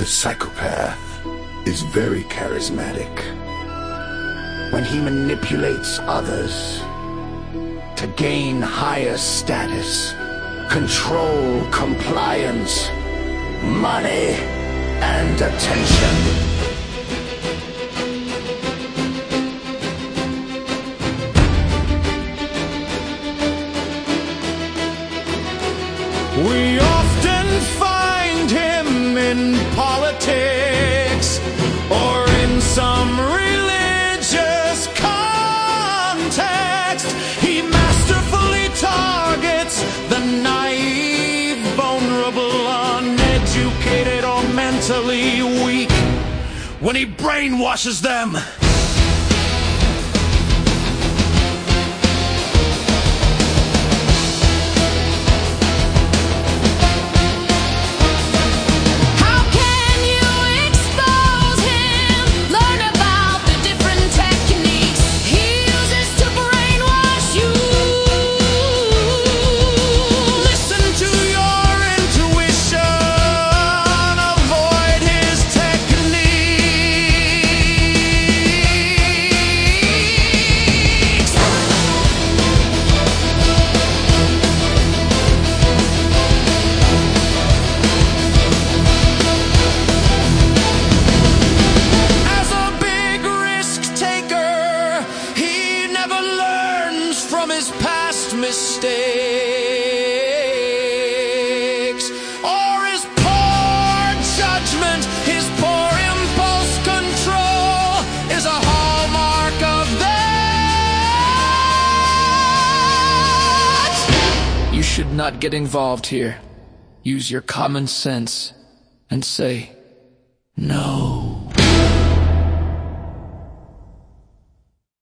The psychopath is very charismatic. When he manipulates others to gain higher status, control, compliance, money, and attention. We often find him in politics or in some religious context. He masterfully targets the naive, vulnerable, uneducated, or mentally weak when he brainwashes them. His past mistakes, or his poor judgment, his poor impulse control is a hallmark of that. You should not get involved here. Use your common sense and say no.